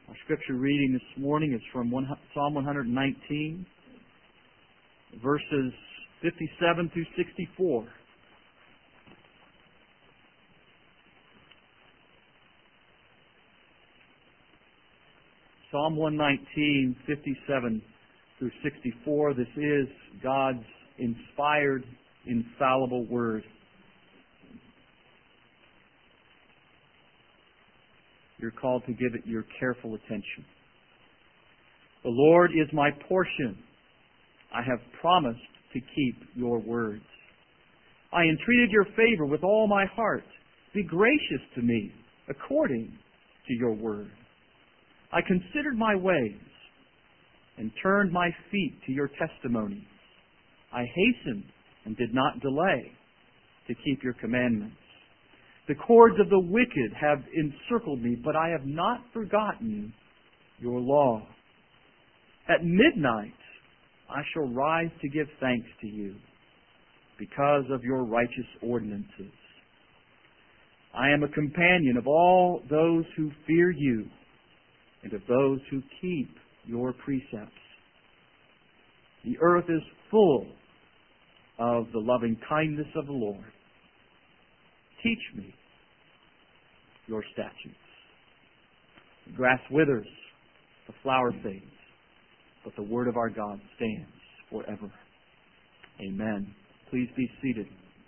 Our scripture reading this morning is from Psalm 119, verses 57 through 64. Psalm 119, 57 through 64. This is God's inspired, infallible word. You're called to give it your careful attention. The Lord is my portion. I have promised to keep your words. I entreated your favor with all my heart. Be gracious to me according to your word. I considered my ways and turned my feet to your testimonies. I hastened and did not delay to keep your commandments. The cords of the wicked have encircled me, but I have not forgotten your law. At midnight I shall rise to give thanks to you because of your righteous ordinances. I am a companion of all those who fear you and of those who keep your precepts. The earth is full of the loving kindness of the Lord. Teach me your statutes. The grass withers, the flower fades, but the word of our God stands forever. Amen. Please be seated.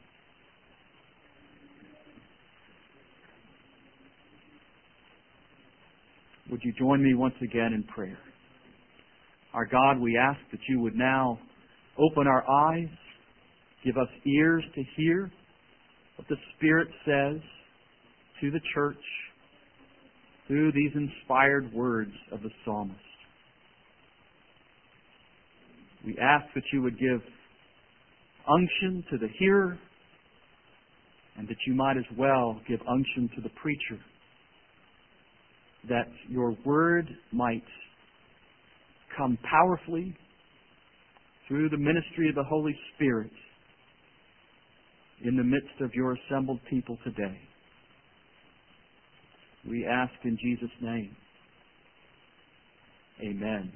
Would you join me once again in prayer? Our God, we ask that you would now open our eyes, give us ears to hear what the Spirit says to the church through these inspired words of the psalmist. We ask that you would give unction to the hearer and that you might as well give unction to the preacher, that your word might come powerfully through the ministry of the Holy Spirit in the midst of your assembled people today. We ask in Jesus' name. Amen.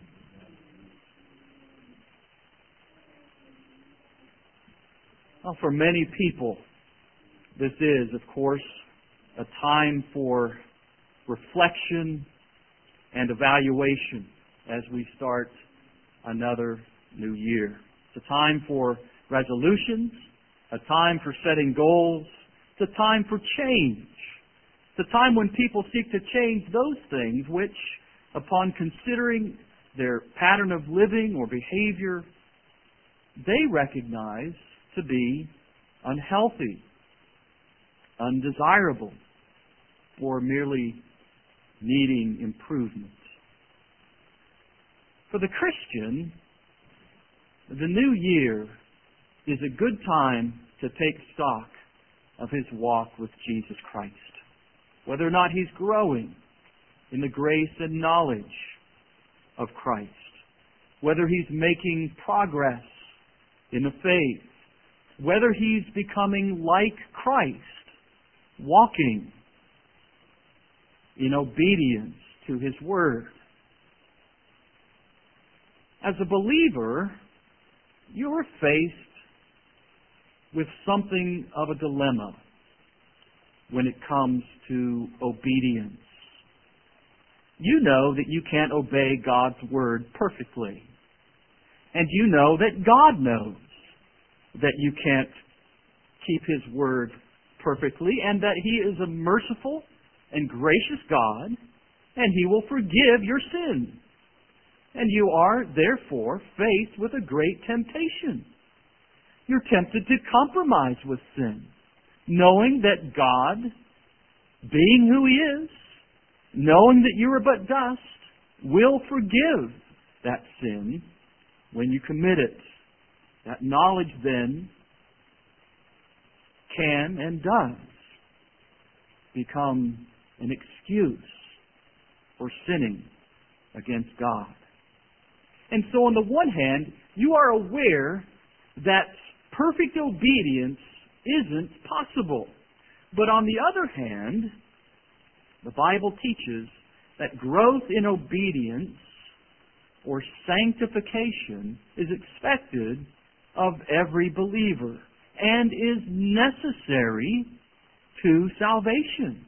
Well, for many people, this is, of course, a time for reflection and evaluation as we start another new year. It's a time for resolutions, a time for setting goals, it's a time for change. It's a time when people seek to change those things which, upon considering their pattern of living or behavior, they recognize to be unhealthy, undesirable, or merely needing improvement. For the Christian, the new year is a good time to take stock of his walk with Jesus Christ. Whether or not he's growing in the grace and knowledge of Christ. Whether he's making progress in the faith. Whether he's becoming like Christ, walking in obedience to his word. As a believer, you are faced with something of a dilemma when it comes to obedience. You know that you can't obey God's word perfectly. And you know that God knows that you can't keep his word perfectly and that he is a merciful and gracious God and he will forgive your sin. And you are, therefore, faced with a great temptation. You're tempted to compromise with sin, knowing that God, being who he is, knowing that you are but dust, will forgive that sin when you commit it. That knowledge then can and does become an excuse for sinning against God. And so on the one hand, you are aware that perfect obedience isn't possible. But on the other hand, the Bible teaches that growth in obedience or sanctification is expected of every believer and is necessary to salvation.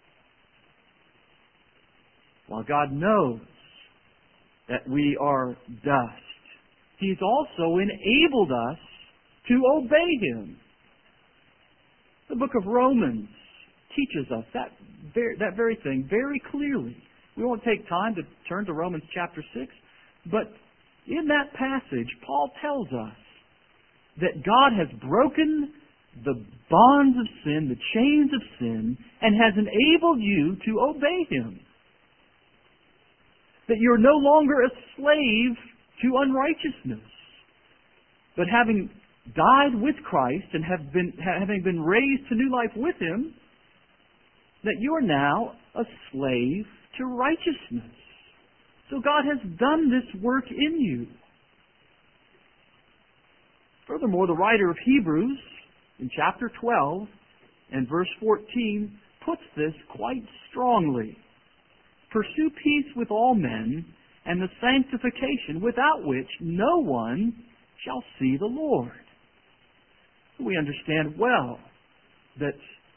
While God knows that we are dust, He's also enabled us to obey Him. The book of Romans teaches us that very thing very clearly. We won't take time to turn to Romans chapter 6, but in that passage, Paul tells us that God has broken the bonds of sin, the chains of sin, and has enabled you to obey Him. That you're no longer a slave to unrighteousness, but having died with Christ and having been raised to new life with Him, that you are now a slave to righteousness. So God has done this work in you. Furthermore, the writer of Hebrews, in chapter 12 and verse 14, puts this quite strongly. Pursue peace with all men and the sanctification without which no one shall see the Lord. We understand well that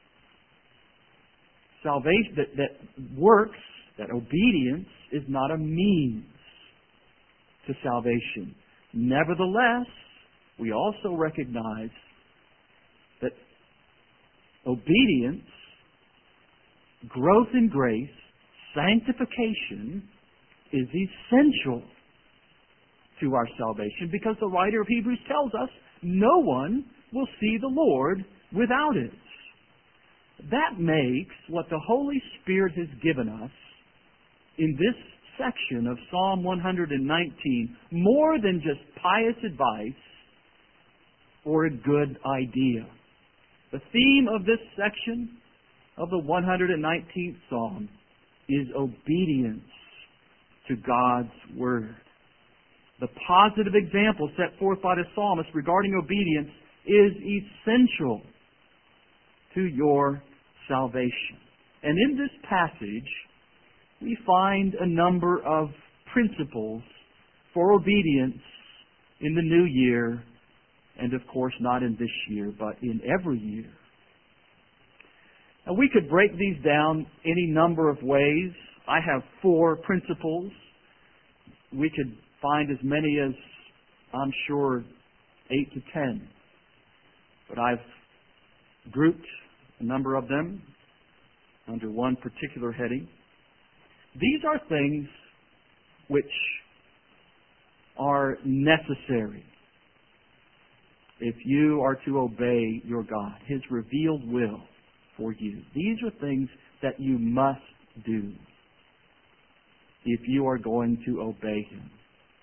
salvation, that works, that obedience is not a means to salvation. Nevertheless, we also recognize that obedience, growth in grace, sanctification is essential to our salvation, because the writer of Hebrews tells us no one will see the Lord without it. That makes what the Holy Spirit has given us in this section of Psalm 119 more than just pious advice or a good idea. The theme of this section of the 119th Psalm is obedience to God's Word. The positive example set forth by the psalmist regarding obedience is essential to your salvation. And in this passage, we find a number of principles for obedience in the new year, and of course not in this year, but in every year. Now, we could break these down any number of ways. I have 4 principles. We could find as many as, I'm sure, 8 to 10. But I've grouped a number of them under one particular heading. These are things which are necessary if you are to obey your God, His revealed will for you. These are things that you must do if you are going to obey Him.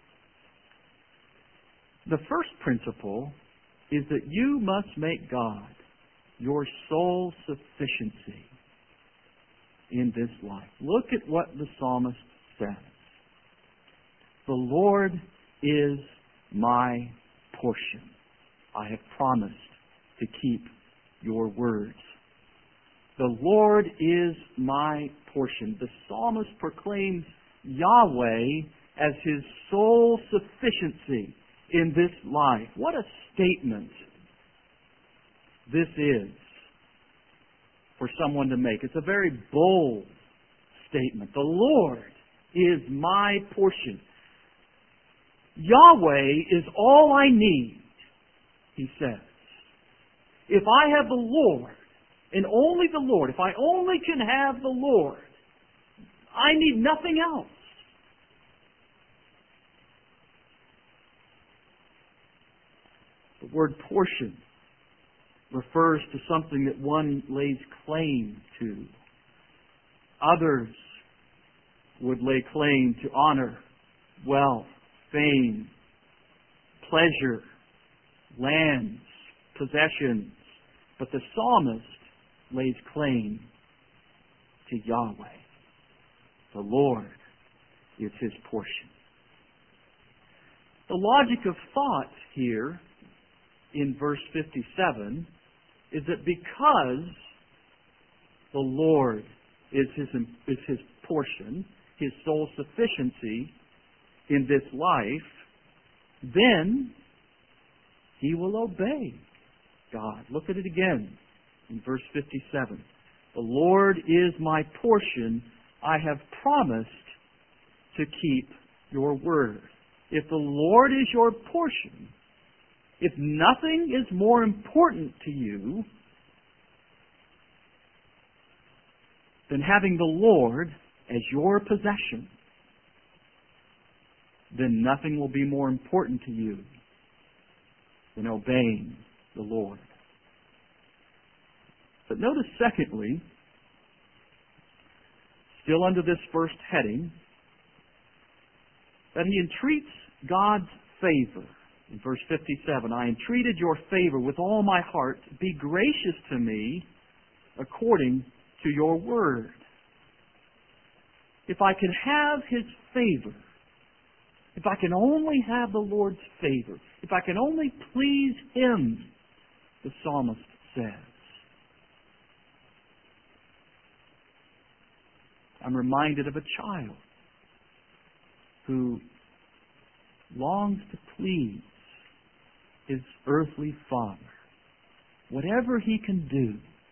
The first principle is that you must make God your sole sufficiency in this life. Look at what the psalmist says. The Lord is my portion. I have promised to keep your words. The Lord is my portion. The psalmist proclaims Yahweh as his sole sufficiency in this life. What a statement this is for someone to make. It's a very bold statement. The Lord is my portion. Yahweh is all I need, he says. If I have the Lord, and only the Lord, if I only can have the Lord, I need nothing else. The word portion refers to something that one lays claim to. Others would lay claim to honor, wealth, fame, pleasure, lands, possessions. But the psalmist lays claim to Yahweh. The Lord is his portion. The logic of thought here in verse 57 is that because the Lord is his portion, His sole sufficiency in this life, then he will obey God. Look at it again in verse 57. The Lord is my portion. I have promised to keep your word. If the Lord is your portion, if nothing is more important to you than having the Lord as your possession, then nothing will be more important to you than obeying the Lord. But notice, secondly, still under this first heading, that he entreats God's favor. In verse 57, I entreated your favor with all my heart. Be gracious to me according to your word. If I can have His favor, if I can only have the Lord's favor, if I can only please Him, the psalmist says. I'm reminded of a child who longs to please his earthly father. Whatever he can do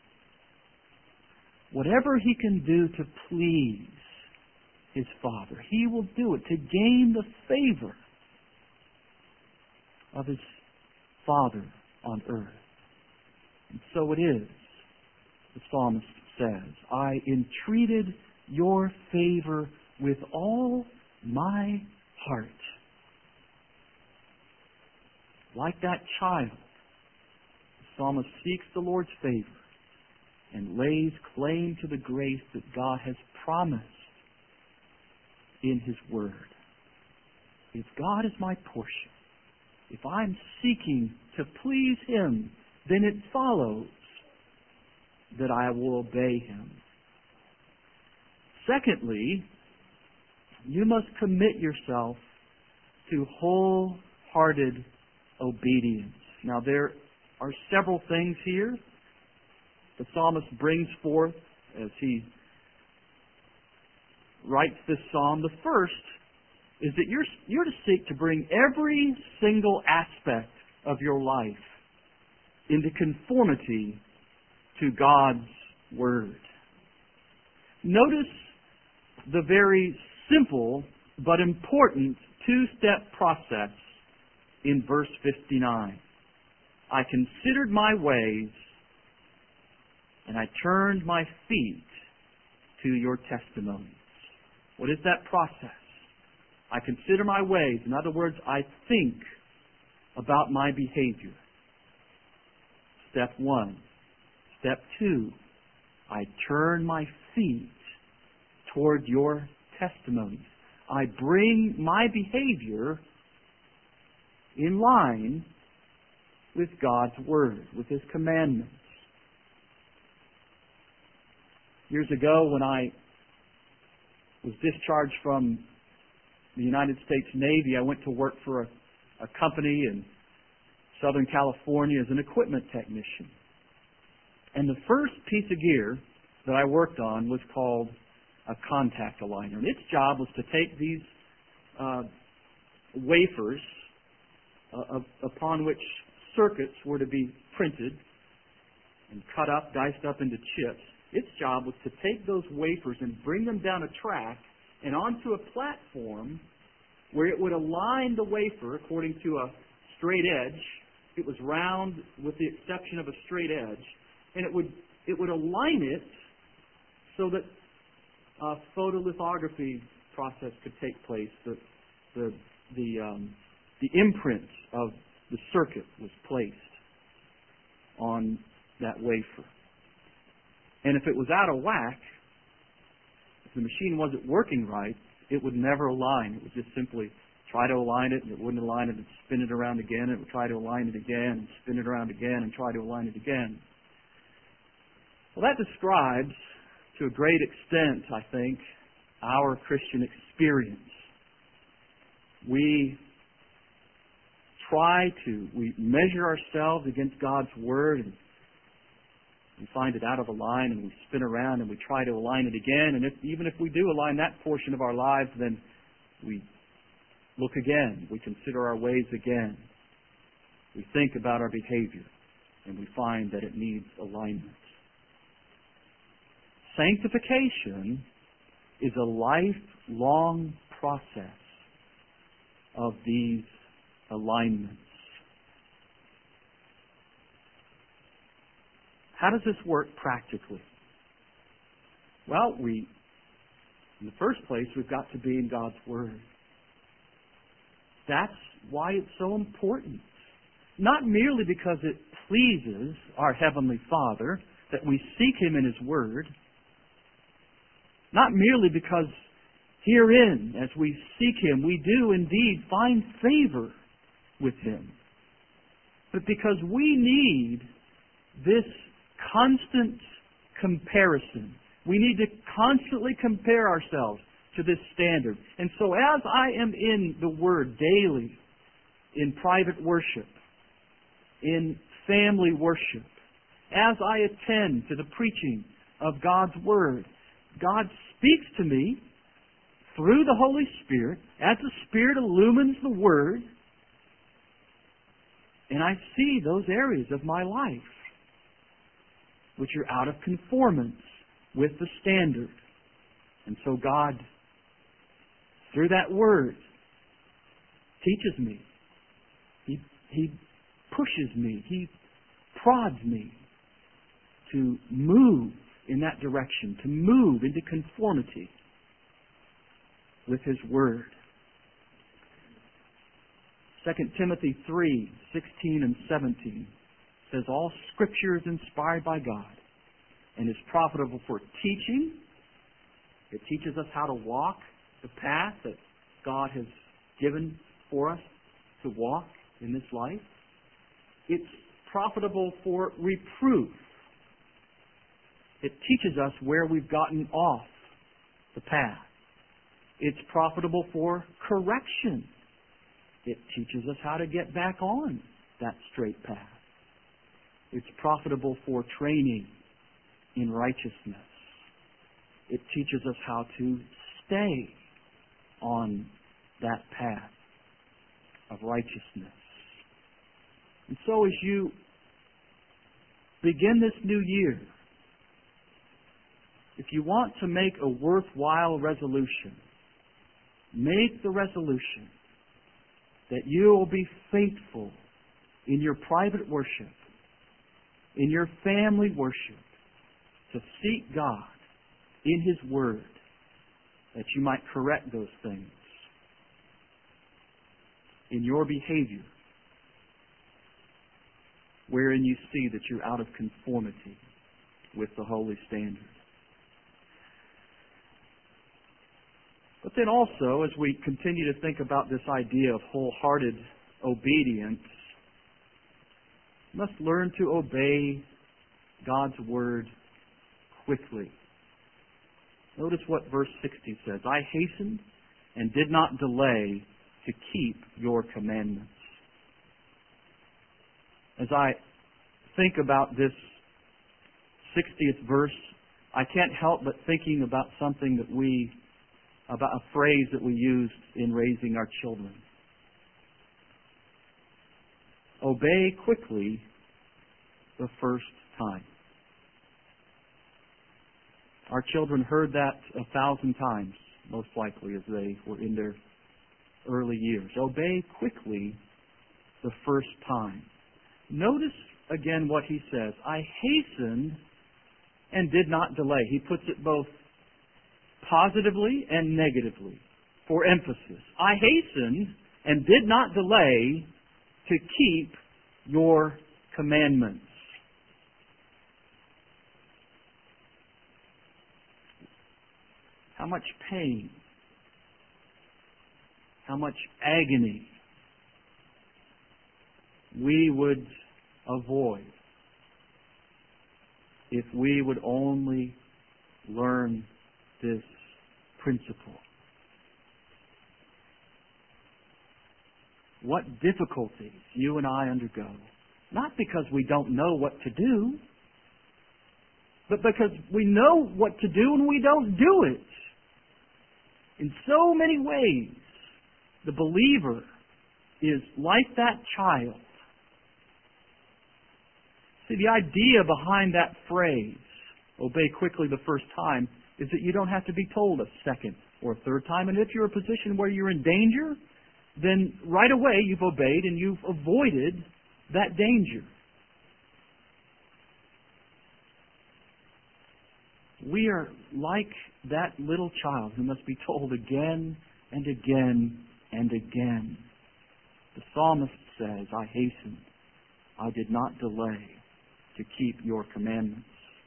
to please his father, he will do it to gain the favor of his Father on earth. And so it is, the psalmist says, I entreated your favor with all my heart. Like that child, the psalmist seeks the Lord's favor and lays claim to the grace that God has promised in His Word. If God is my portion, if I'm seeking to please Him, then it follows that I will obey Him. Secondly, you must commit yourself to wholehearted obedience. Now, there are several things here the psalmist brings forth as he writes this psalm. The first is that you're to seek to bring every single aspect of your life into conformity to God's Word. Notice the very simple but important two-step process in verse 59. I considered my ways and I turned my feet to your testimonies. What is that process? I consider my ways. In other words, I think about my behavior. Step one. Step two, I turn my feet toward your testimonies. I bring my behavior in line with God's Word, with His commandments. Years ago, when I was discharged from the United States Navy, I went to work for a company in Southern California as an equipment technician. And the first piece of gear that I worked on was called a contact aligner. And its job was to take these wafers upon which circuits were to be printed and cut up, diced up into chips. Its job was to take those wafers and bring them down a track and onto a platform where it would align the wafer according to a straight edge. It was round with the exception of a straight edge. And it would align it so that a photolithography process could take place. The imprint of the circuit was placed on that wafer. And if it was out of whack, if the machine wasn't working right, it would never align. It would just simply try to align it, and it wouldn't align it, and spin it around again, and it would try to align it again, and spin it around again, and try to align it again. Well, that describes, to a great extent, I think, our Christian experience. We measure ourselves against God's Word, and We find it out of line and we spin around and we try to align it again. And even if we do align that portion of our lives, then we look again. We consider our ways again. We think about our behavior and we find that it needs alignment. Sanctification is a lifelong process of these alignments. How does this work practically? Well, in the first place, we've got to be in God's Word. That's why it's so important. Not merely because it pleases our Heavenly Father that we seek Him in His Word. Not merely because herein, as we seek Him, we do indeed find favor with Him. But because we need this constant comparison. We need to constantly compare ourselves to this standard. And so as I am in the Word daily, in private worship, in family worship, as I attend to the preaching of God's Word, God speaks to me through the Holy Spirit as the Spirit illumines the Word, and I see those areas of my life which are out of conformance with the standard. And so God, through that Word, teaches me. He pushes me. He prods me to move in that direction, to move into conformity with His Word. 2 Timothy 3:16 and 17 says, all Scripture is inspired by God and is profitable for teaching. It teaches us how to walk the path that God has given for us to walk in this life. It's profitable for reproof. It teaches us where we've gotten off the path. It's profitable for correction. It teaches us how to get back on that straight path. It's profitable for training in righteousness. It teaches us how to stay on that path of righteousness. And so as you begin this new year, if you want to make a worthwhile resolution, make the resolution that you will be faithful in your private worship, in your family worship, to seek God in His Word, that you might correct those things in your behavior, wherein you see that you're out of conformity with the holy standard. But then also, as we continue to think about this idea of wholehearted obedience, we must learn to obey God's Word quickly. Notice what verse 60 says. I hastened and did not delay to keep your commandments. As I think about this 60th verse, I can't help but thinking about about a phrase that we used in raising our children. Obey quickly the first time. Our children heard that 1,000 times, most likely, as they were in their early years. Obey quickly the first time. Notice again what he says. I hastened and did not delay. He puts it both positively and negatively for emphasis. I hastened and did not delay to keep your commandments. How much pain, how much agony we would avoid if we would only learn this principle. What difficulties you and I undergo, not because we don't know what to do, but because we know what to do and we don't do it. In so many ways, the believer is like that child. See, the idea behind that phrase, obey quickly the first time, is that you don't have to be told a second or a third time. And if you're in a position where you're in danger, then right away you've obeyed and you've avoided that danger. We are like that little child who must be told again and again and again. The psalmist says, I hastened, I did not delay to keep your commandments.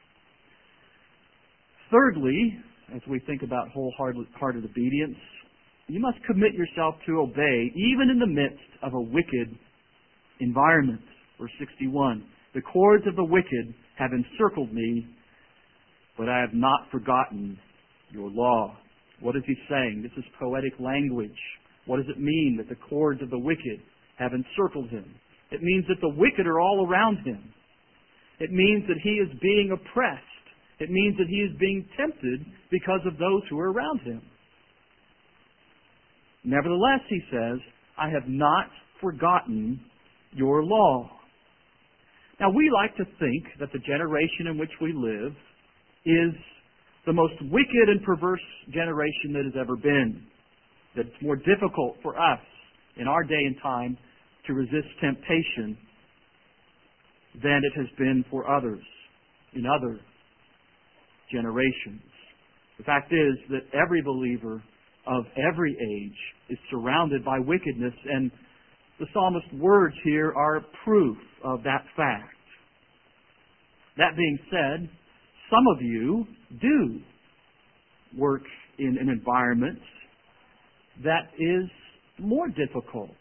Thirdly, as we think about wholehearted obedience, you must commit yourself to obey even in the midst of a wicked environment. Verse 61, the cords of the wicked have encircled me, but I have not forgotten your law. What is he saying? This is poetic language. What does it mean that the cords of the wicked have encircled him? It means that the wicked are all around him. It means that he is being oppressed. It means that he is being tempted because of those who are around him. Nevertheless, he says, I have not forgotten your law. Now, we like to think that the generation in which we live is the most wicked and perverse generation that has ever been. That it's more difficult for us in our day and time to resist temptation than it has been for others in other generations. The fact is that every believer of every age is surrounded by wickedness, and the psalmist's words here are proof of that fact. That being said, some of you do work in an environment that is more difficult.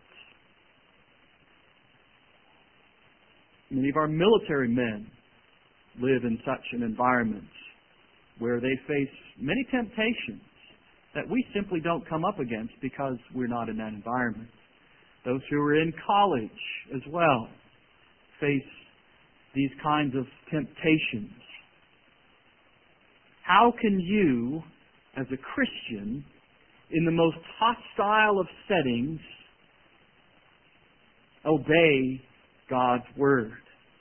Many of our military men live in such an environment where they face many temptations that we simply don't come up against because we're not in that environment. Those who are in college as well face these kinds of temptations. How can you, as a Christian, in the most hostile of settings, obey God's Word?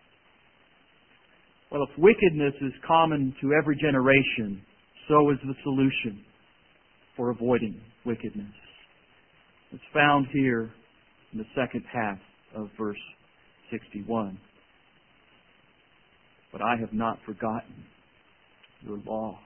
Well, if wickedness is common to every generation, so is the solution for avoiding wickedness. It's found here in the second half of verse 61. But I have not forgotten your law.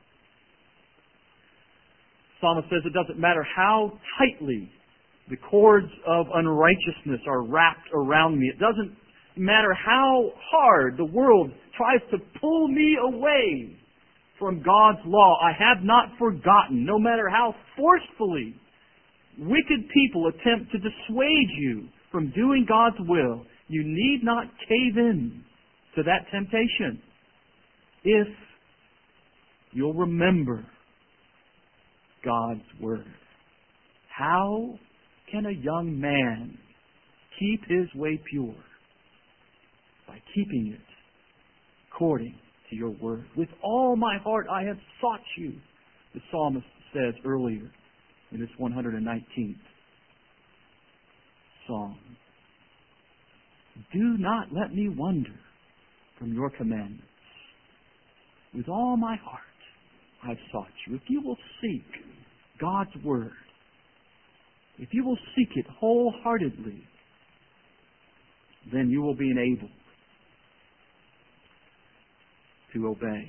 The psalmist says it doesn't matter how tightly the cords of unrighteousness are wrapped around me. It doesn't matter how hard the world tries to pull me away from God's law. I have not forgotten. No matter how forcefully wicked people attempt to dissuade you from doing God's will, you need not cave in to that temptation if you'll remember God's Word. How can a young man keep his way pure? By keeping it according to your Word. With all my heart I have sought you, the psalmist says earlier in this 119th Psalm. Do not let me wander from your commandments. With all my heart I've sought you. If you will seek God's Word, if you will seek it wholeheartedly, then you will be enabled to obey.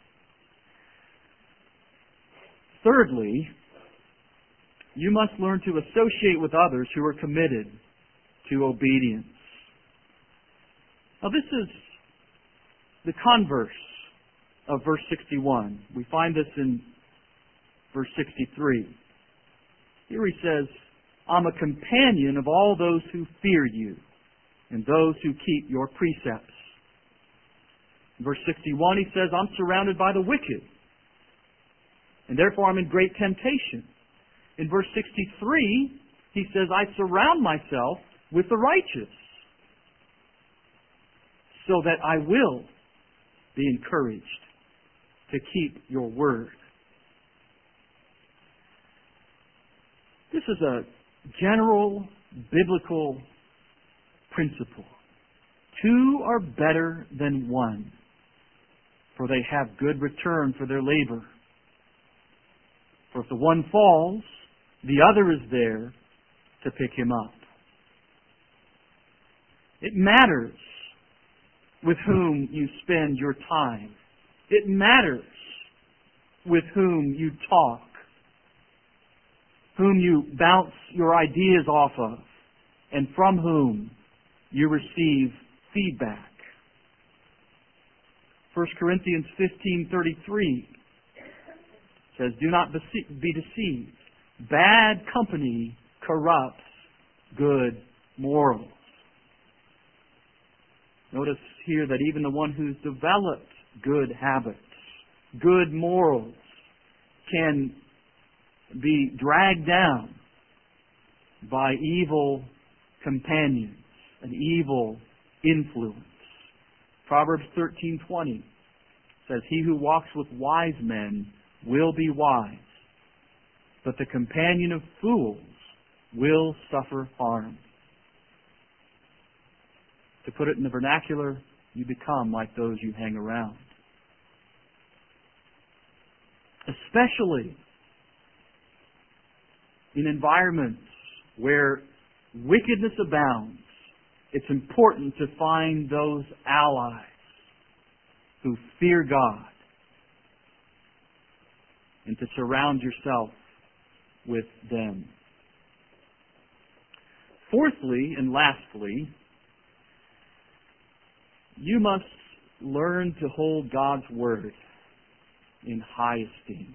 Thirdly, you must learn to associate with others who are committed to obedience. Now, this is the converse of verse 61. We find this in verse 63. Here he says, I'm a companion of all those who fear you and those who keep your precepts. In verse 61, he says, I'm surrounded by the wicked, and therefore I'm in great temptation. In verse 63, he says, I surround myself with the righteous, so that I will be encouraged to keep your word. This is a general biblical principle. Two are better than one, for they have good return for their labor. For if the one falls, the other is there to pick him up. It matters with whom you spend your time. It matters with whom you talk, whom you bounce your ideas off of, and from whom you receive feedback. 1 Corinthians 15:33 says, "Do not be deceived. Bad company corrupts good morals." Notice here that even the one who's developed good habits, good morals, can be dragged down by evil companions, an evil influence. Proverbs 13:20 says, "He who walks with wise men will be wise, but the companion of fools will suffer harm." To put it in the vernacular, you become like those you hang around. Especially in environments where wickedness abounds, it's important to find those allies who fear God and to surround yourself with them. Fourthly and lastly, you must learn to hold God's Word in high esteem.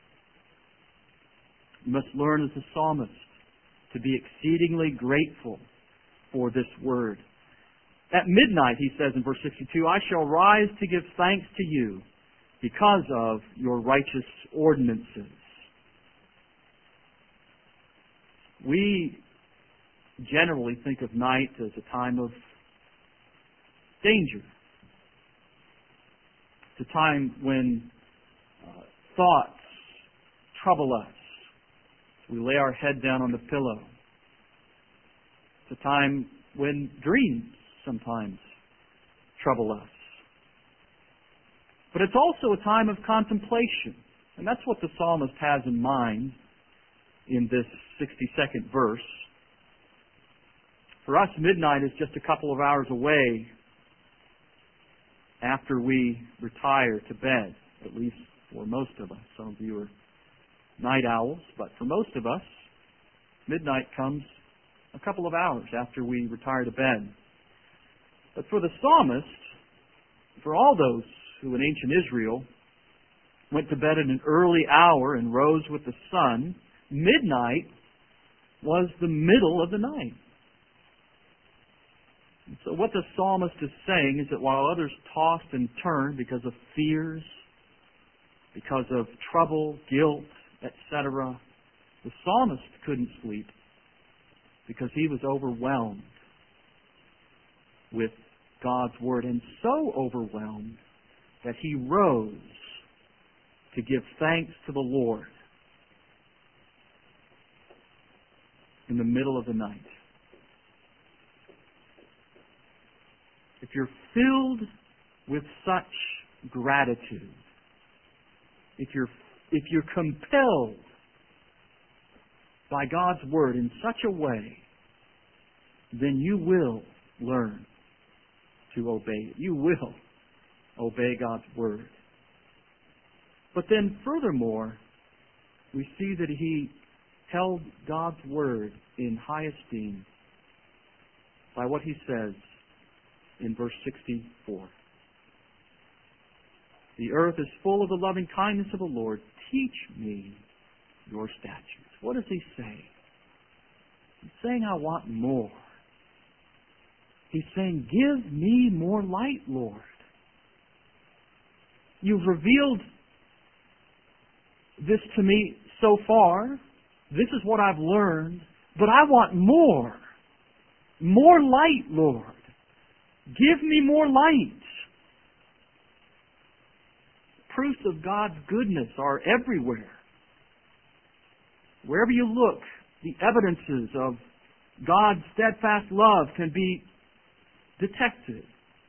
You must learn as the psalmist to be exceedingly grateful for this Word. At midnight, he says in verse 62, "I shall rise to give thanks to you because of your righteous ordinances." We generally think of night as a time of danger. It's a time when thoughts trouble us. We lay our head down on the pillow. It's a time when dreams sometimes trouble us. But it's also a time of contemplation. And that's what the psalmist has in mind in this 62nd verse. For us, midnight is just a couple of hours away after we retire to bed, at least for most of us. Some of you are night owls, but for most of us, midnight comes a couple of hours after we retire to bed. But for the psalmist, for all those who in ancient Israel went to bed at an early hour and rose with the sun, midnight was the middle of the night. And so what the psalmist is saying is that while others tossed and turned because of fears, because of trouble, guilt, etc., the psalmist couldn't sleep because he was overwhelmed with God's Word, and so overwhelmed that he rose to give thanks to the Lord in the middle of the night. If you're filled with such gratitude, if you're compelled by God's Word in such a way, then you will learn to obey it. You will obey God's Word. But then furthermore, we see that he held God's Word in high esteem by what he says in verse 64. "The earth is full of the loving kindness of the Lord. Teach me your statutes." What does he say? He's saying, I want more. He's saying, give me more light, Lord. You've revealed this to me so far. This is what I've learned. But I want more. More light, Lord. Give me more light. proofs of God's goodness are everywhere. Wherever you look, the evidences of God's steadfast love can be detected.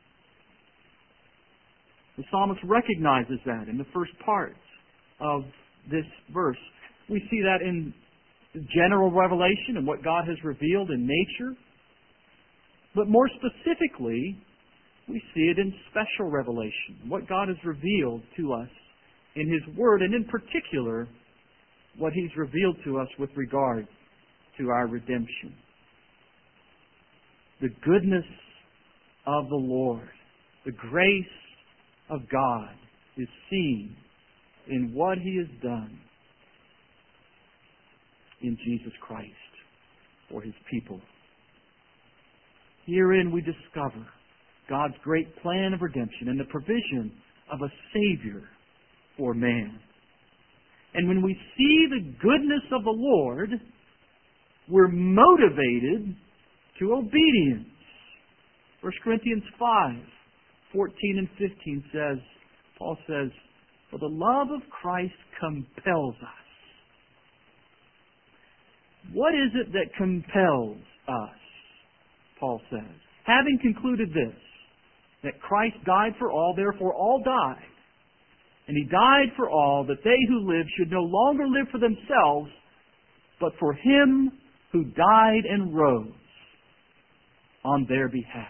The psalmist recognizes that in the first part of this verse. We see that in general revelation and what God has revealed in nature. But more specifically, we see it in special revelation, what God has revealed to us in His Word, and in particular, what He's revealed to us with regard to our redemption. The goodness of the Lord, the grace of God is seen in what He has done in Jesus Christ for His people. Herein we discover God's great plan of redemption and the provision of a Savior for man. And when we see the goodness of the Lord, we're motivated to obedience. 1 Corinthians 5:14 and 15 says, Paul says, "For the love of Christ compels us." What is it that compels us? Paul says, "Having concluded this, that Christ died for all, therefore all died. And He died for all, that they who live should no longer live for themselves, but for Him who died and rose on their behalf."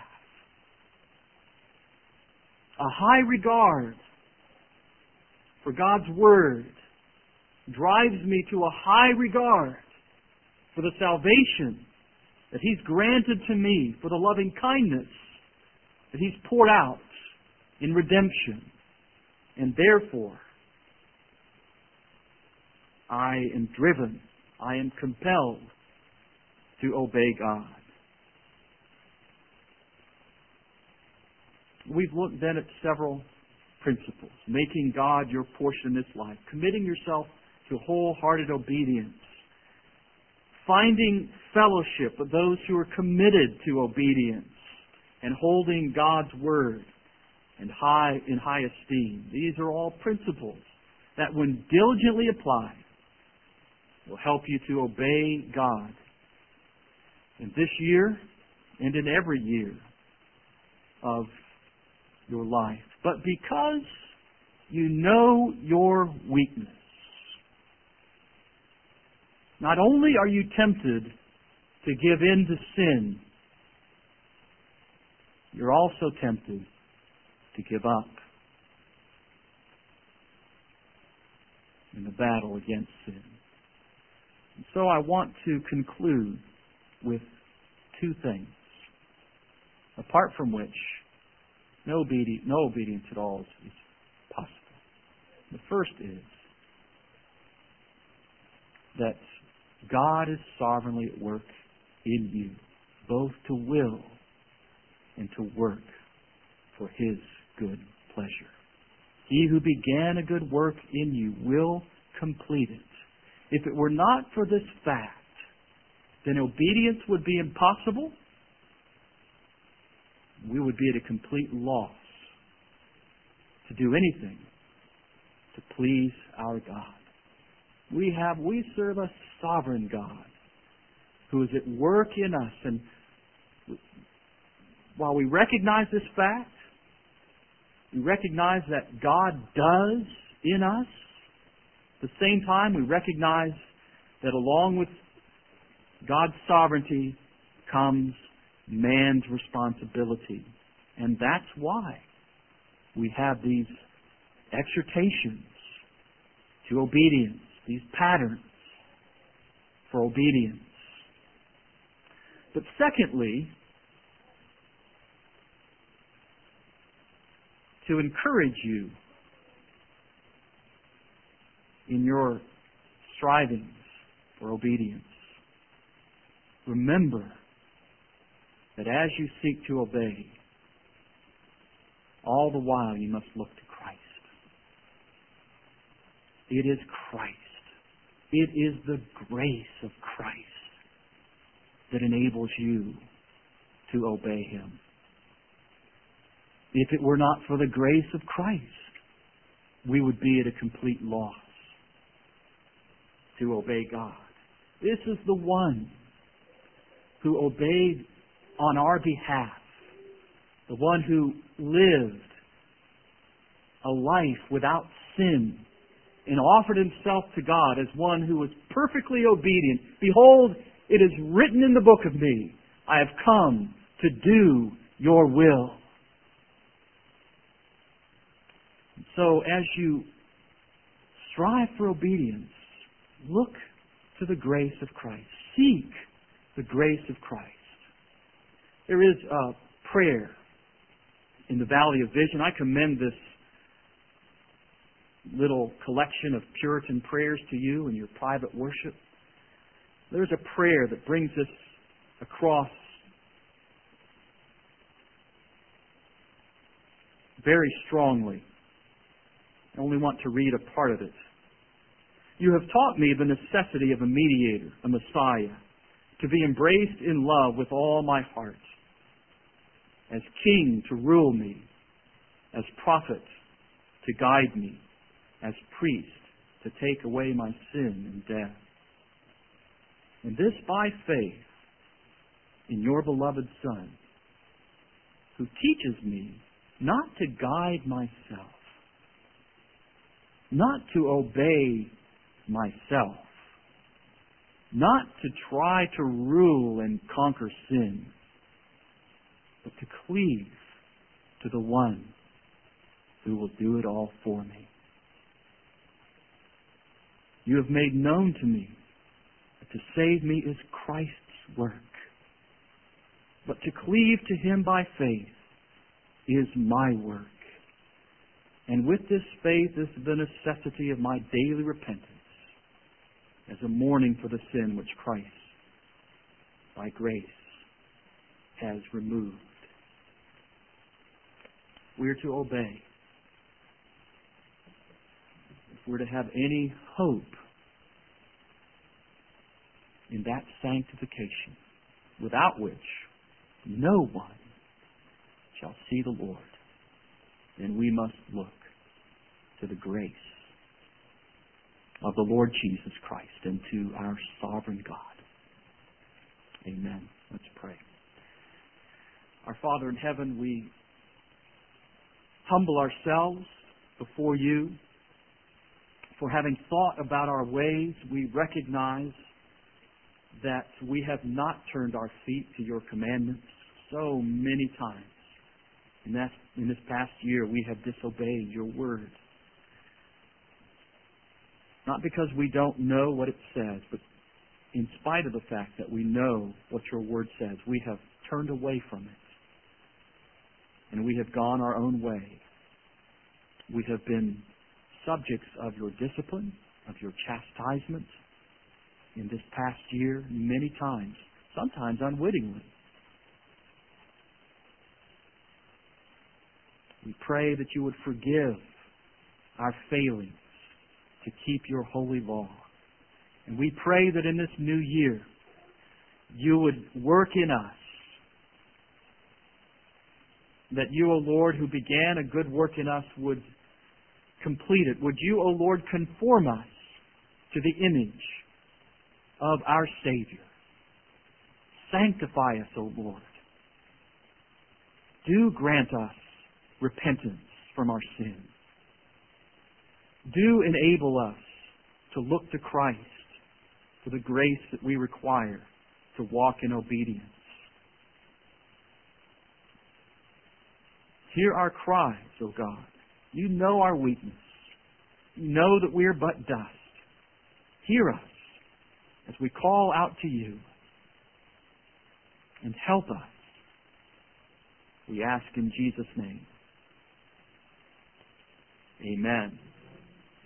A high regard for God's Word drives me to a high regard for the salvation that He's granted to me, for the loving kindness that He's poured out in redemption. And therefore, I am driven, I am compelled to obey God. We've looked then at several principles. Making God your portion in this life. Committing yourself to wholehearted obedience. Finding fellowship with those who are committed to obedience. And holding God's Word in high esteem. These are all principles that, when diligently applied, will help you to obey God in this year and in every year of your life. But because you know your weakness, not only are you tempted to give in to sin, you're also tempted to give up in the battle against sin. And so I want to conclude with two things, apart from which no obedience at all is possible. The first is that God is sovereignly at work in you, both to will and to work for His good pleasure. He who began a good work in you will complete it. If it were not for this fact, then obedience would be impossible. We would be at a complete loss to do anything to please our God. We serve a sovereign God who is at work in us. And while we recognize this fact, we recognize that God does in us. At the same time, we recognize that along with God's sovereignty comes man's responsibility. And that's why we have these exhortations to obedience, these patterns for obedience. But secondly, to encourage you in your strivings for obedience. Remember that as you seek to obey, all the while you must look to Christ. It is Christ. It is the grace of Christ that enables you to obey Him. If it were not for the grace of Christ, we would be at a complete loss to obey God. This is the one who obeyed on our behalf, the one who lived a life without sin and offered himself to God as one who was perfectly obedient. Behold, it is written in the book of me, I have come to do your will. So as you strive for obedience, look to the grace of Christ. Seek the grace of Christ. There is a prayer in the Valley of Vision. I commend this little collection of Puritan prayers to you in your private worship. There's a prayer that brings us across very strongly. I only want to read a part of it. You have taught me the necessity of a mediator, a Messiah, to be embraced in love with all my heart, as king to rule me, as prophet to guide me, as priest to take away my sin and death. And this by faith in your beloved Son, who teaches me not to guide myself, not to obey myself, not to try to rule and conquer sin, but to cleave to the one who will do it all for me. You have made known to me that to save me is Christ's work, but to cleave to Him by faith is my work. And with this faith is the necessity of my daily repentance, as a mourning for the sin which Christ, by grace, has removed. We are to obey. If we're to have any hope in that sanctification, without which no one shall see the Lord, then we must look to the grace of the Lord Jesus Christ and to our sovereign God. Amen. Let's pray. Our Father in heaven, we humble ourselves before you. For having thought about our ways, we recognize that we have not turned our feet to your commandments so many times. In this past year, we have disobeyed your word. Not because we don't know what it says, but in spite of the fact that we know what your word says, we have turned away from it. And we have gone our own way. We have been subjects of your discipline, of your chastisement in this past year many times, sometimes unwittingly. We pray that you would forgive our failings to keep your holy law. And we pray that in this new year, you would work in us. That you, O Lord, who began a good work in us, would complete it. Would you, O Lord, conform us to the image of our Savior. Sanctify us, O Lord. Do grant us repentance from our sin. Do enable us to look to Christ for the grace that we require to walk in obedience. Hear our cries, O God. You know our weakness. You know that we are but dust. Hear us as we call out to you, and help us. We ask in Jesus' name. Amen.